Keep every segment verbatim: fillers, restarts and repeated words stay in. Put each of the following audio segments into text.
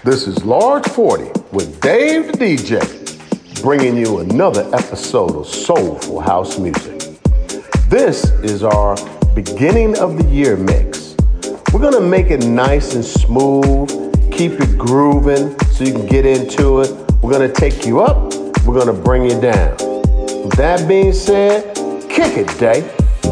This is Large forty with Dave the D J, bringing you another episode of Soulful House Music. This is our beginning of the year mix. We're gonna make it nice and smooth, keep it grooving so you can get into it. We're gonna take you up, we're gonna bring you down. With that being said, kick it, Dave.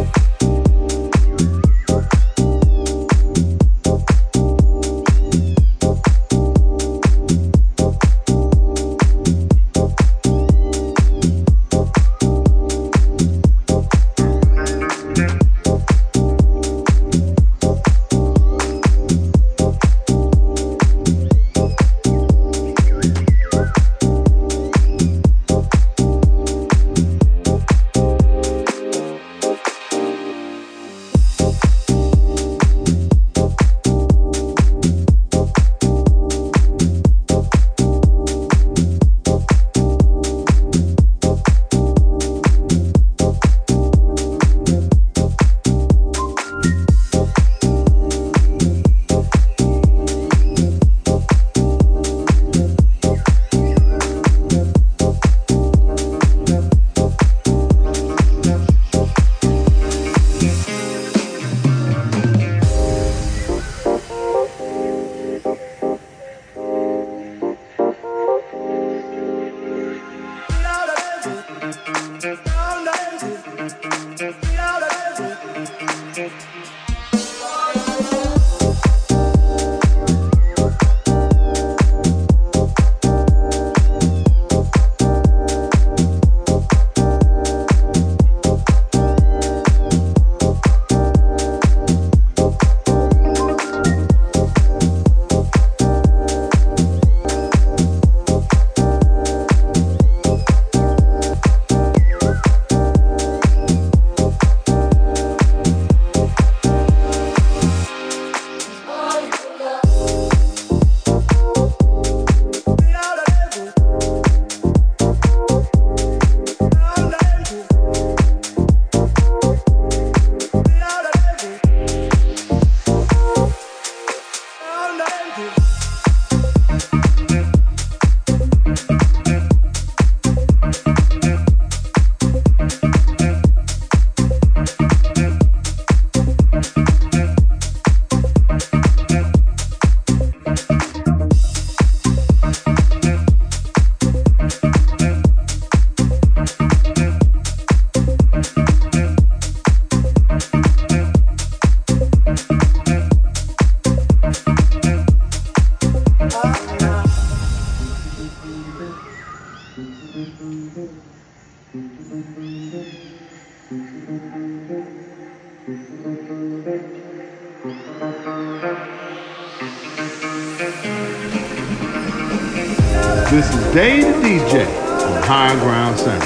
This is Dave the D J on High Ground Center.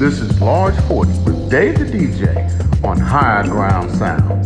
This is Large forty with Dave the D J on Higher Ground Sound.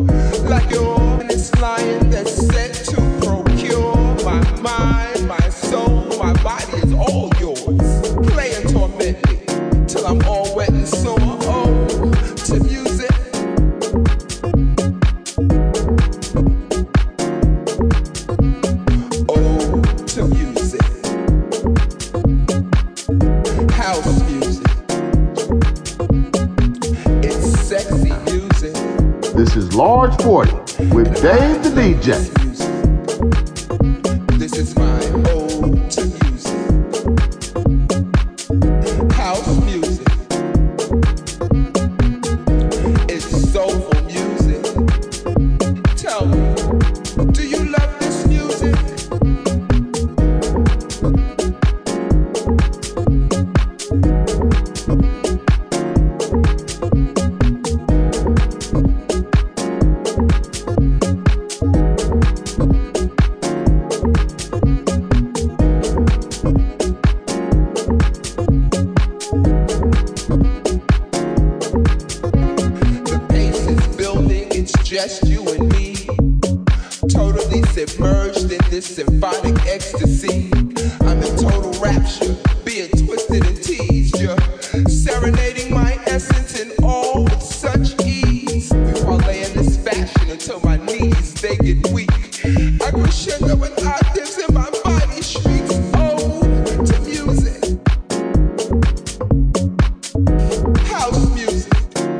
Like your lion that's set to procure my mind, my soul. This is Large forty with Dave the D J. This is my ode to music. House music. It's soulful music. Tell me, do you love this music? Just you and me, totally submerged in this symphonic ecstasy. I'm in total rapture, being twisted and teased. You're serenading my essence in all with such ease. We parlay in this fashion until my knees, they get weak. I crescendo with octaves and my body shrieks. Oh, to music. House music.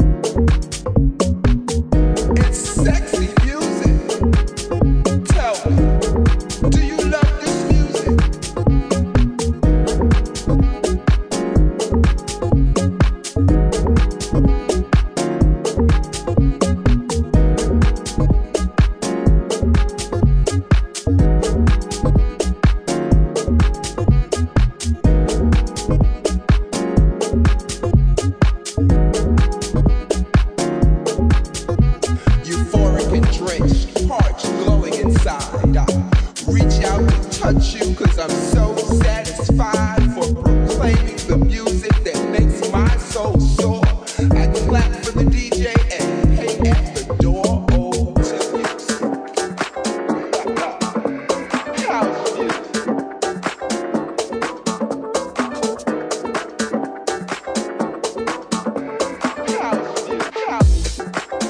Sexy music. Tell me, do you love this music? Euphoric and drenched, parched, glowing inside. I reach out to touch you cause I'm so satisfied for proclaiming the music that makes my soul soar. I clap for the D J and pay at the door. Oh, to music. House music. House music. House.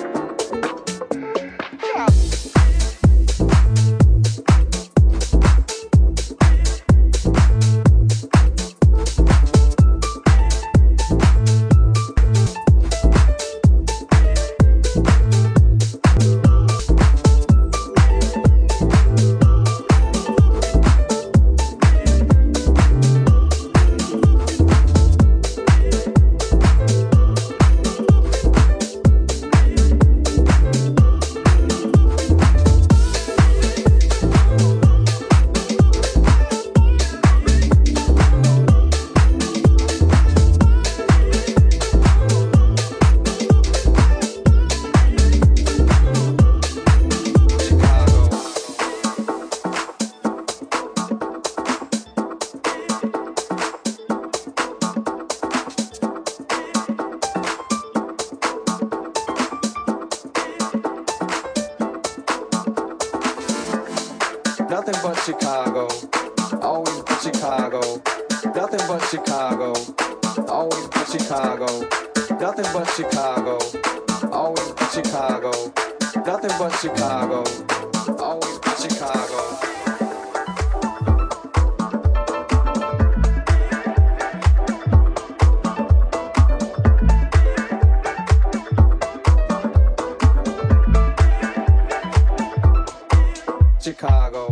Nothing but Chicago, always but Chicago. Nothing but Chicago, always but Chicago. Nothing but Chicago, always but Chicago. Nothing but Chicago, always but Chicago. Chicago.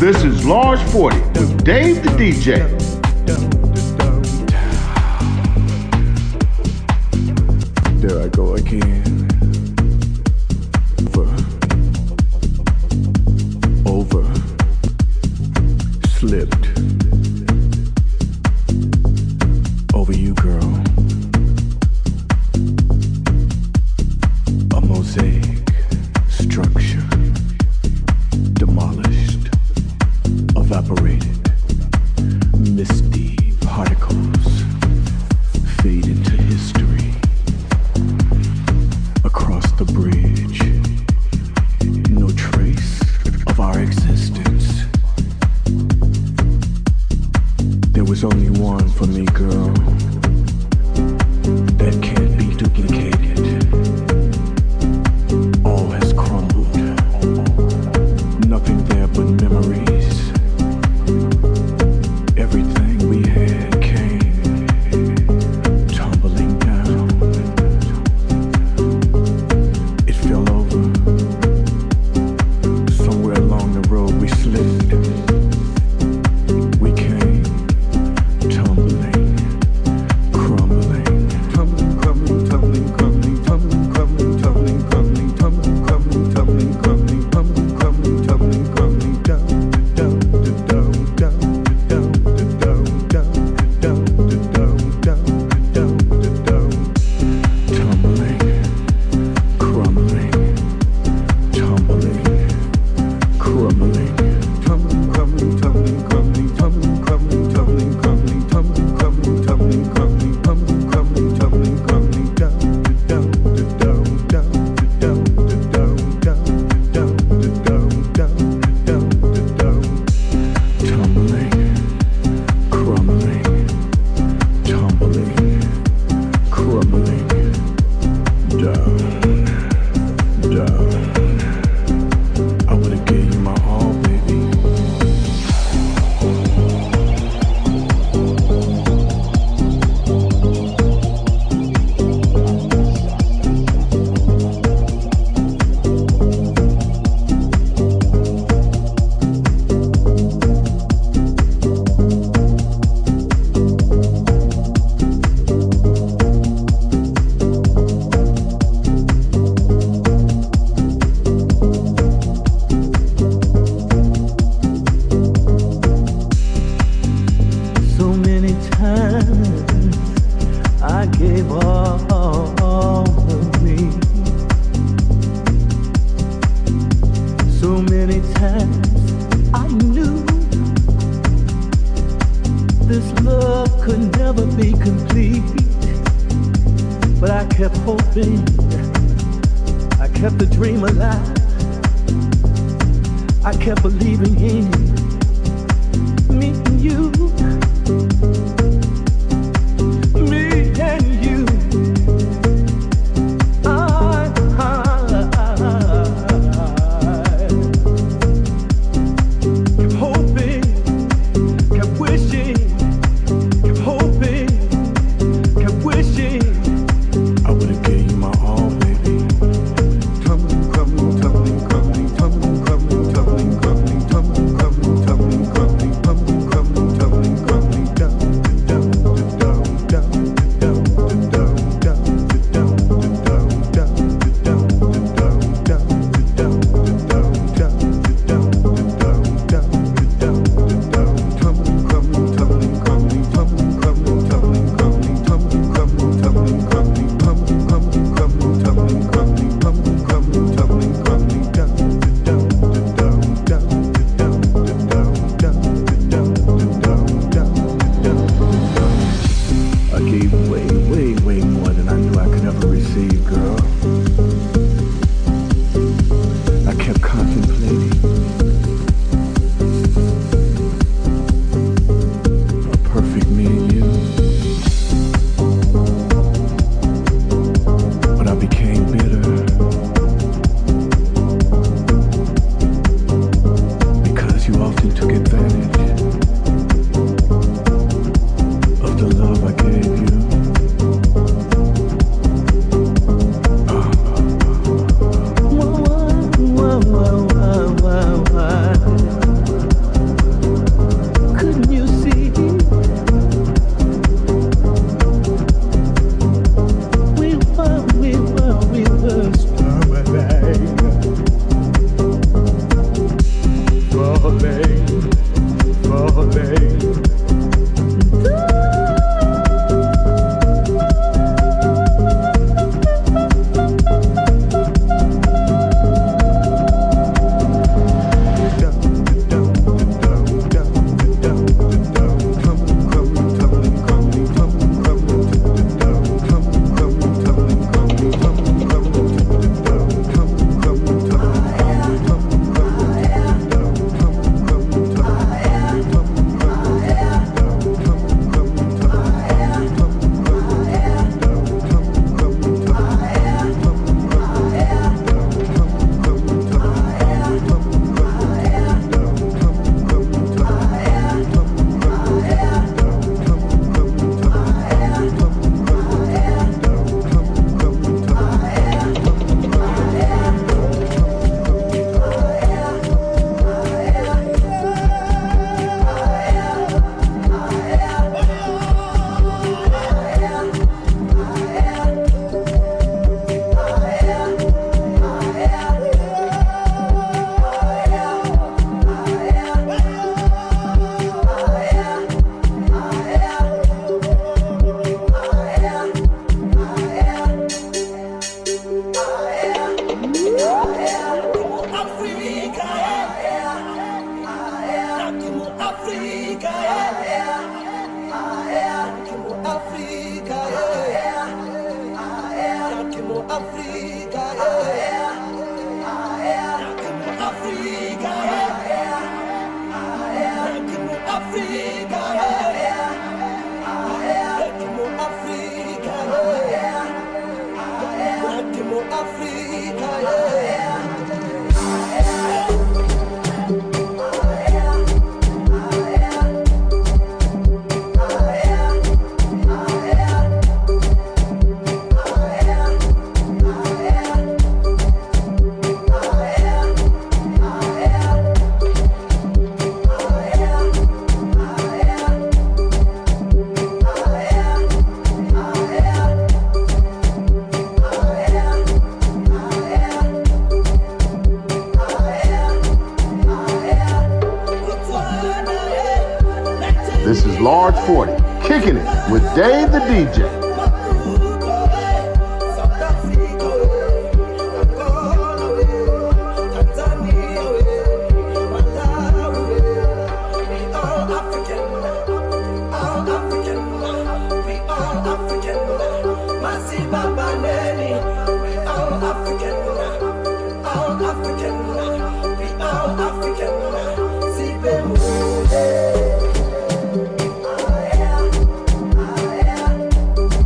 This is Large forty with Dave the D J. There I go again. Over. Over. Slipped. Over you, girl. A mosaic structure. Demolished. Evaporated. Misty particles fade into history. Across the bridge, no trace of our existence. There was only one for me, girl, that can't be duplicated. All has crumbled. Nothing there but memories. Everything we had came tumbling down. It fell over. Somewhere along the road we slipped. We came tumbling, crumbling, tumbling, crumbling, tumbling, crumbling, tumbling, crumbling, tumbling, crumbling, tumbling, crumbling, tumbling, crumbling, tumbling, crumbling, tumbling, crumbling, down, down, down, down, down, down, down, down, down, down, down, down, tumbling, crumbling, tumbling, crumbling, tumbling, crumbling, tumbling, crumbling, tumbling, crumbling, tumbling, crumbling, tumbling, crumbling, tumbling, crumbling, tumbling, crumbling, tumbling, crumbling, down, down, down, down, down, down, down, down, down, down, down, down, tumbling, crumbling, tumbling, crumbling, down, down. I would have gave you my all, baby. So many times I gave all of me. So many times I knew this love could never be complete. But I kept hoping, I kept the dream alive. I kept believing in me and you. Me and you. I, I, I kept hoping, kept wishing, kept hoping, kept wishing. I would have gave you my all, baby. Tumbling, crumbling, tumbling, crumbling, tumbling, crumbling, tumbling, crumbling, tumbling, crumbling, tumbling, crumbling, tumbling, crumbling, tumbling, crumbling, down, down, This is Large forty, kicking it with Dave the D J. African,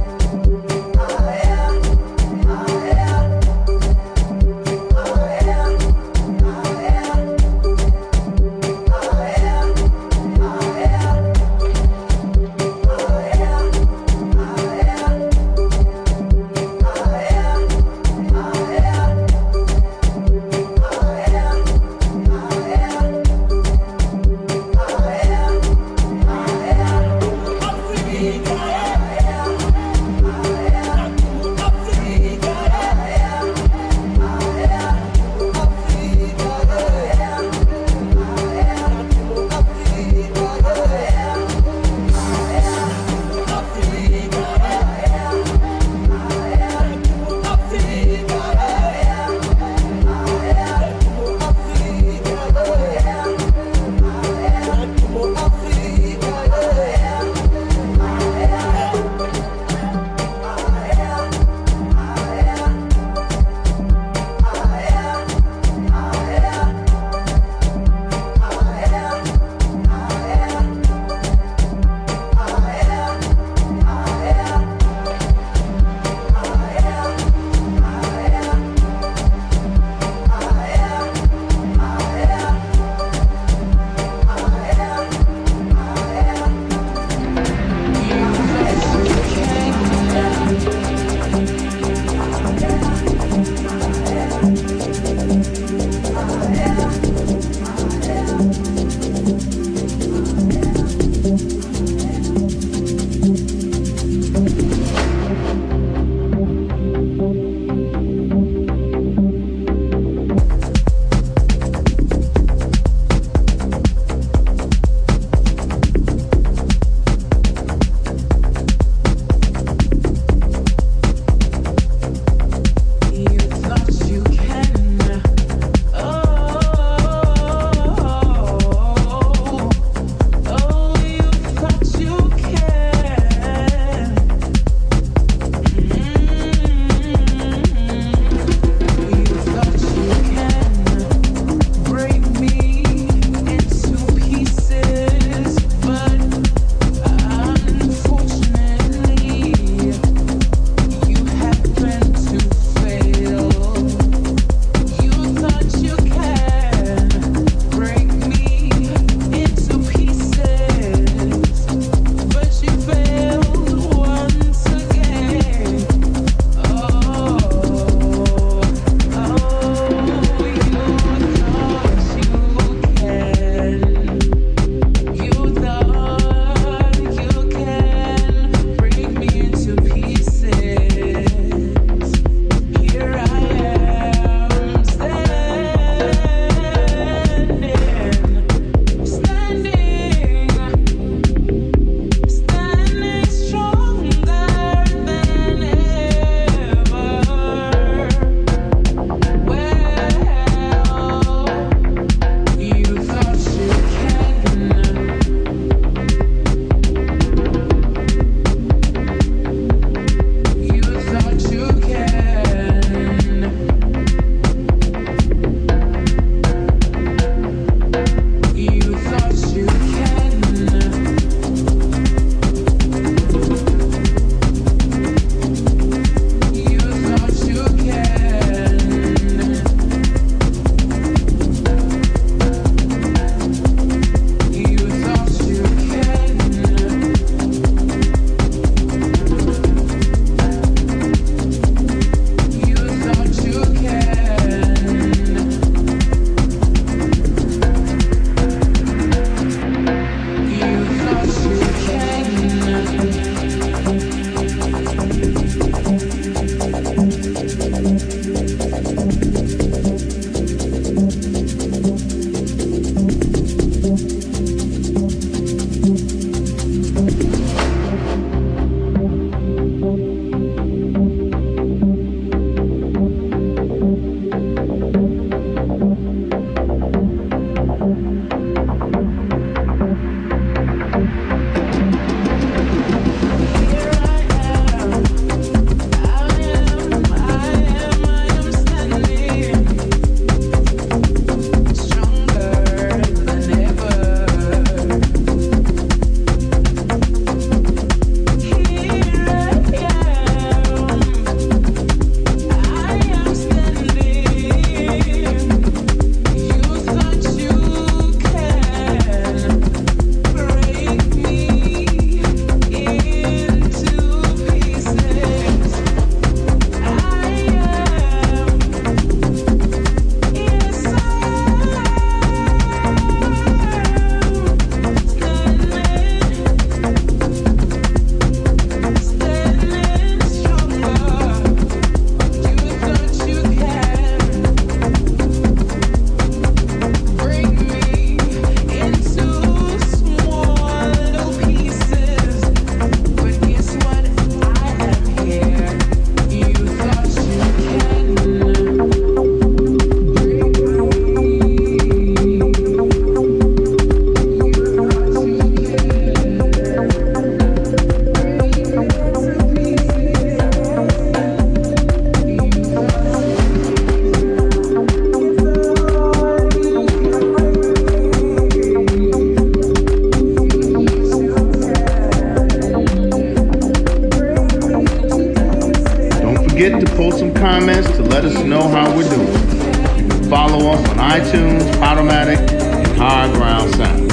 comments to let us know how we're doing. You can follow us on iTunes, Podomatic, and High Ground Sound.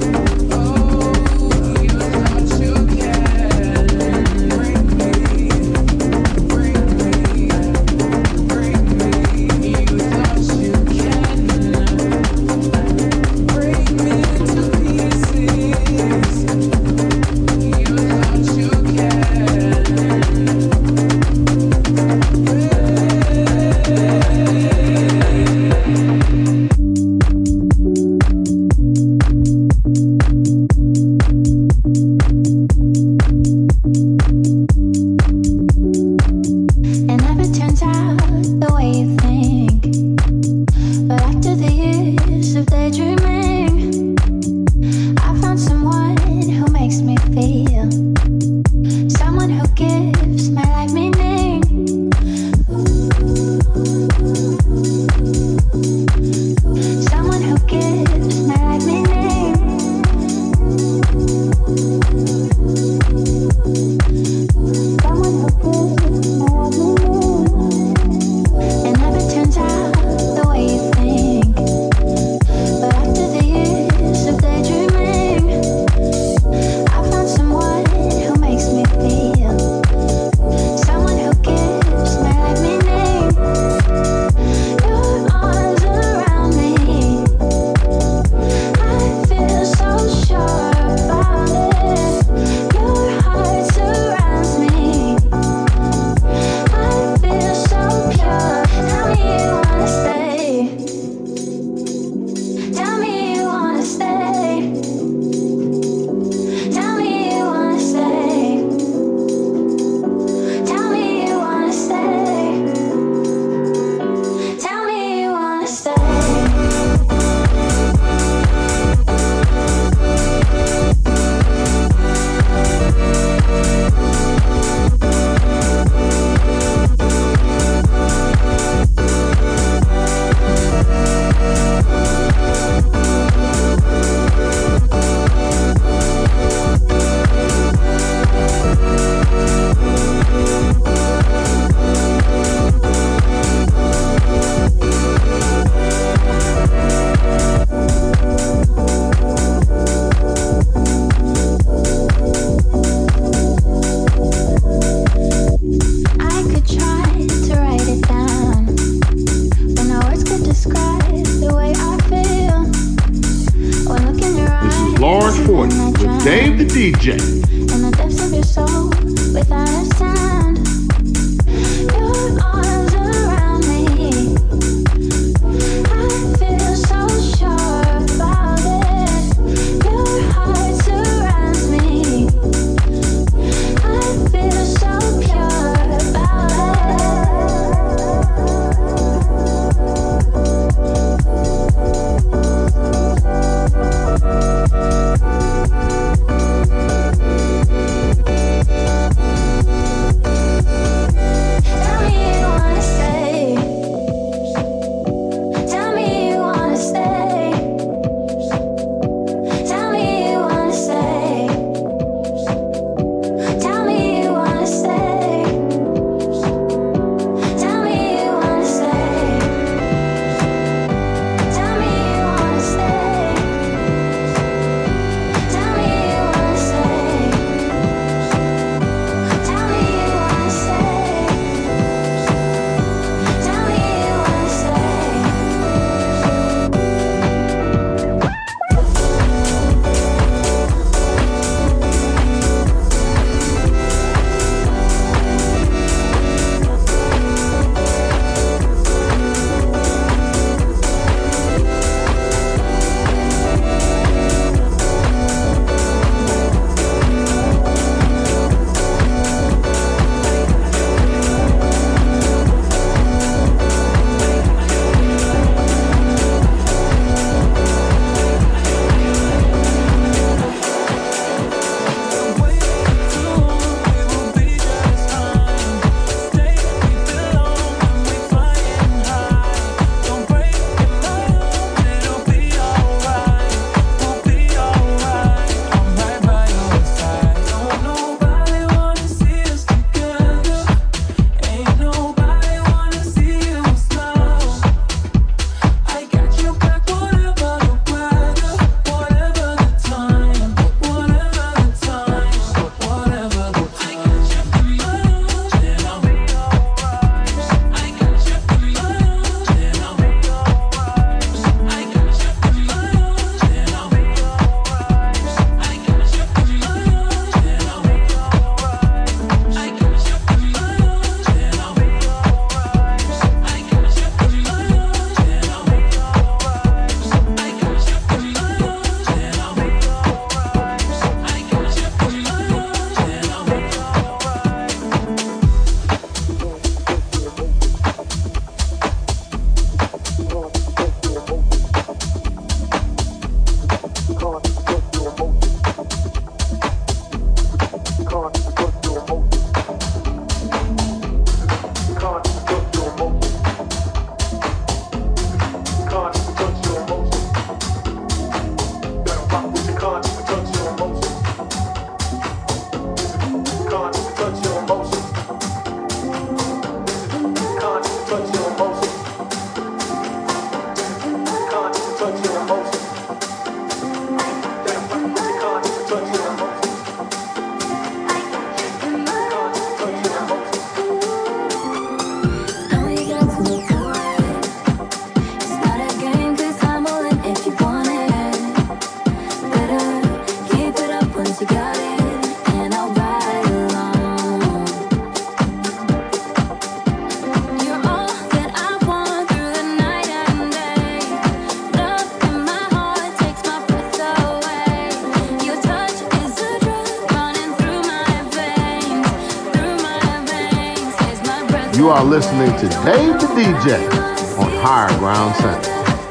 Dave the D J. In the depths of your soul, without a sound, your arms around me. I feel so sure about it. Your heart surrounds me. I feel so pure about it. You are listening to Dave the D J on Higher Ground Center.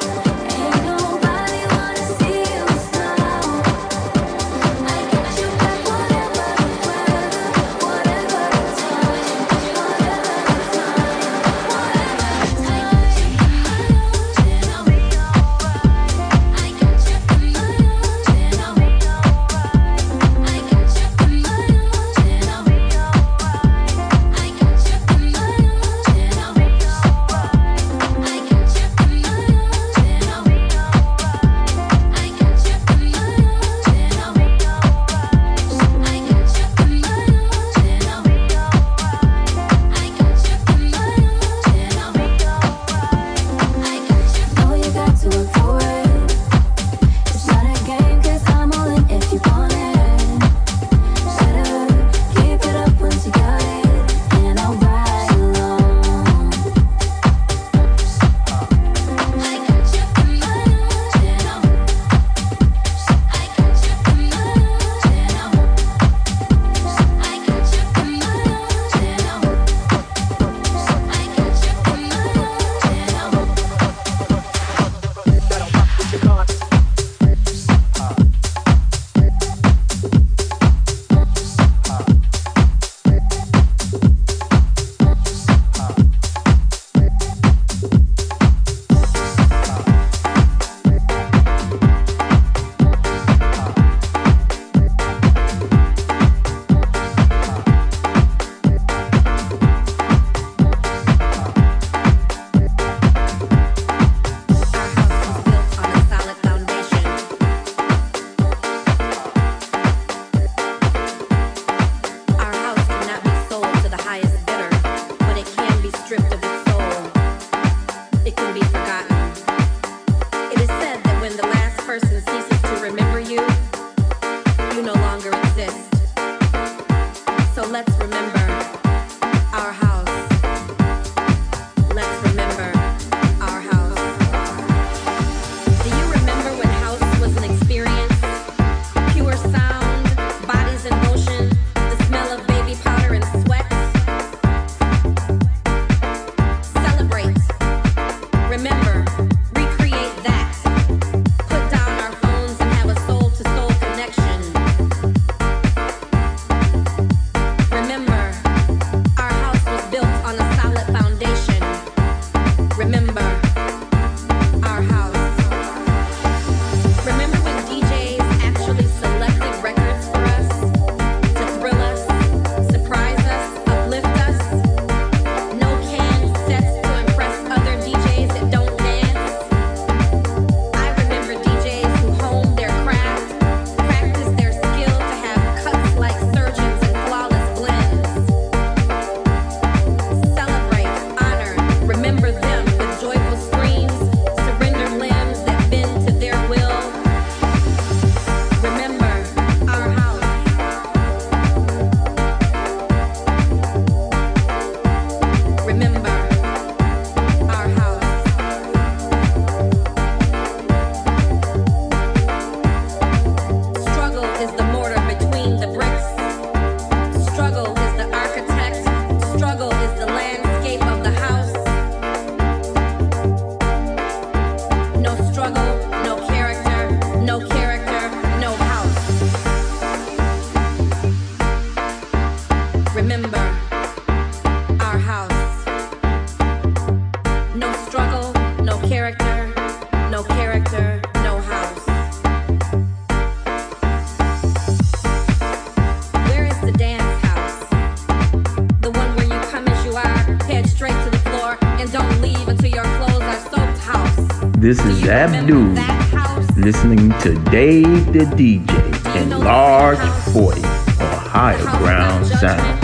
This is Abdul, listening to Dave the D J in Large forty or Higher Ground Sound.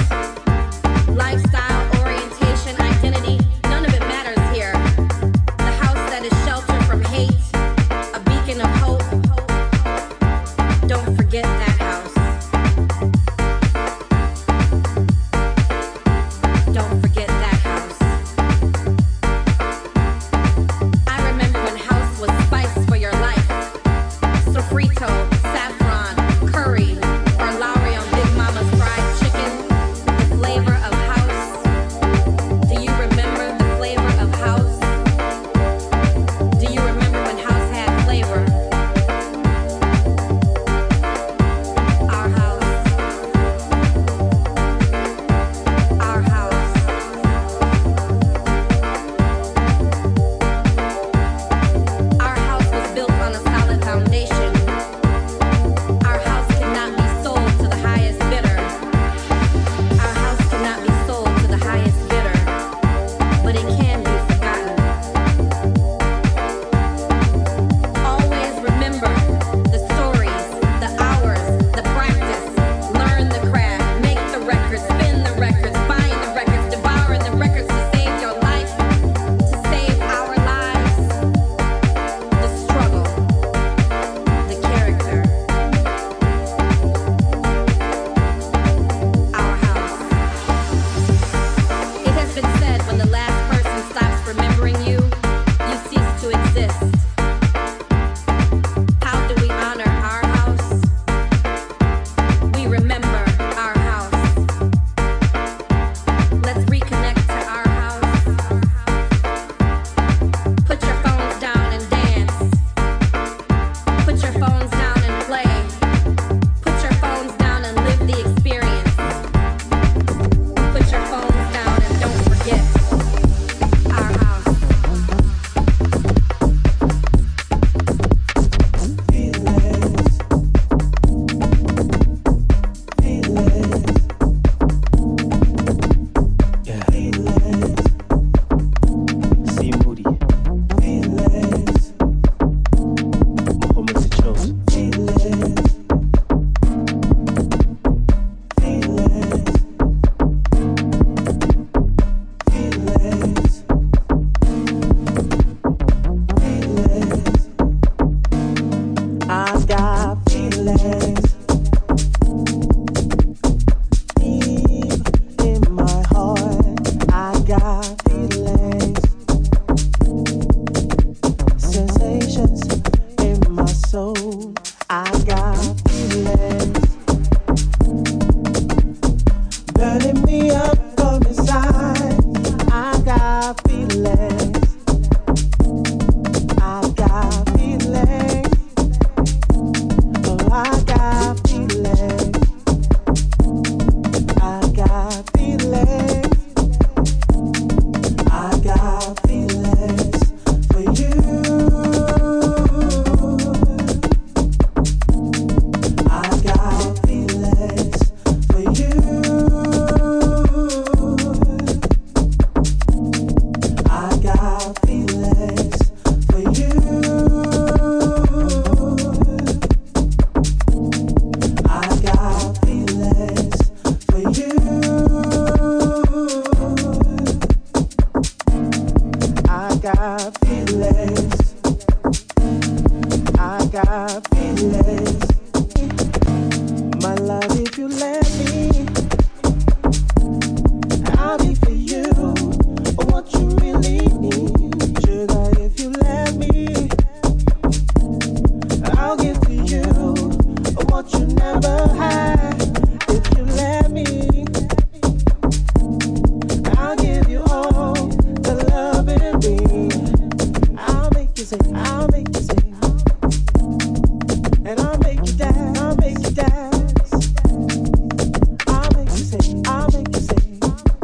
Saffron, curry, or Lowry on Big Mama's fried chicken. vibrations in my soul. I got feelings burning me up from inside. I got feelings. I got feelings. Oh, I got feelings. I got feelings. I got feelings for you. I got feelings for you. I got feelings for you. I got feelings for you. I got feelings. I got feelings. My love, if you let me, I'll be for you what you really need. Sugar, if you let me, I'll give to you what you never had. If you let me, I'll give you all the love in me. I'll make you sing, I'll make you sing, and I'll make you dance, I'll make you dance. I'll make you sing, I'll make you sing,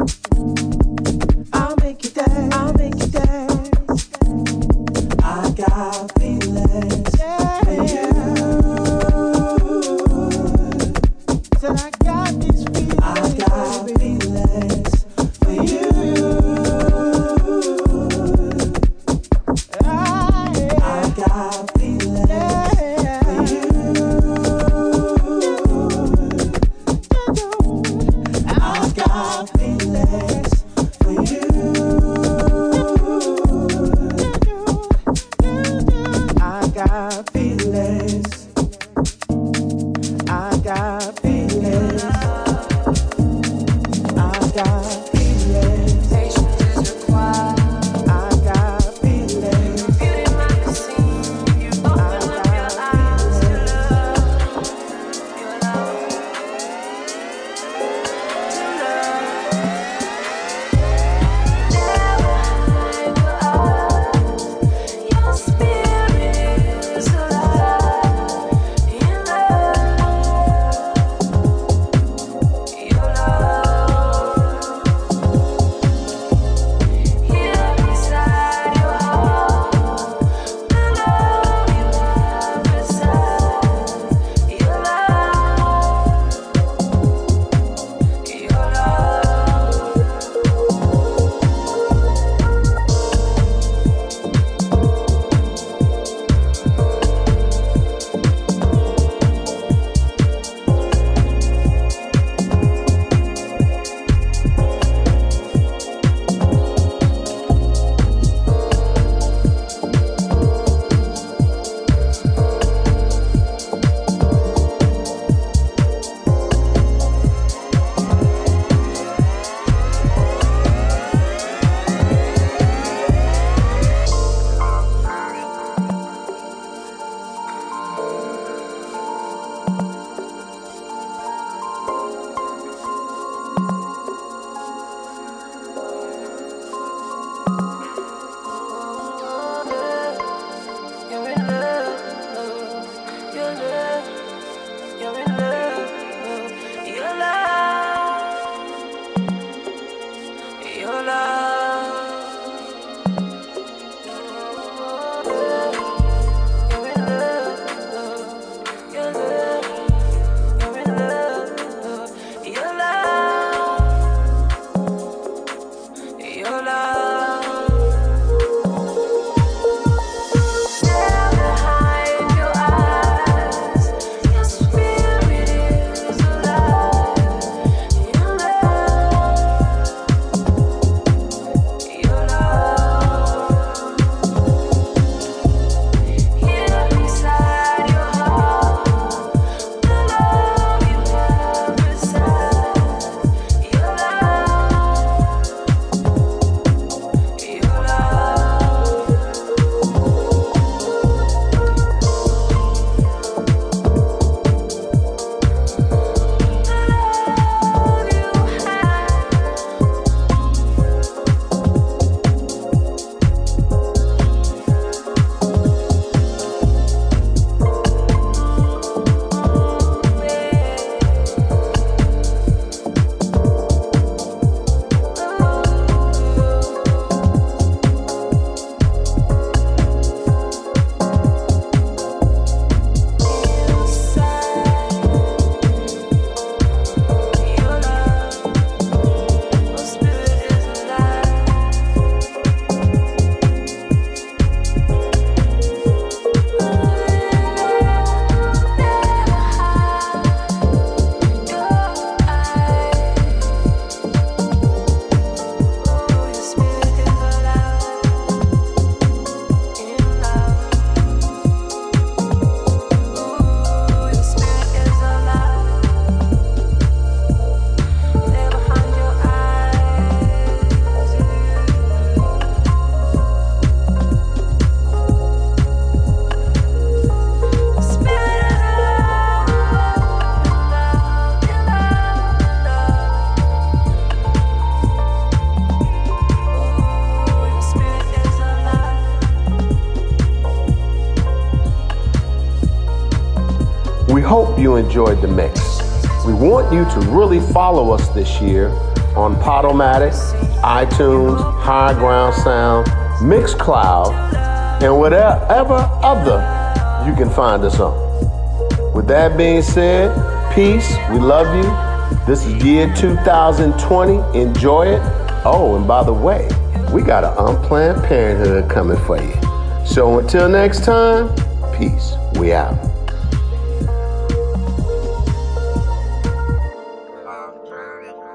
I'll make you dance, I'll make you dance. I got feelings for you. Said I got these feelings. I got feelings for you. I got feelings for you. I got feelings for you. hope you enjoyed the mix. We want you to really follow us this year on Podomatic, iTunes, High Ground Sound, Mixcloud, and whatever other you can find us on. With that being said, peace, we love you. This is year two thousand twenty, enjoy it. Oh, and by the way, we got an Unplanned Parenthood coming for you. So until next time, peace, we out. Love journey.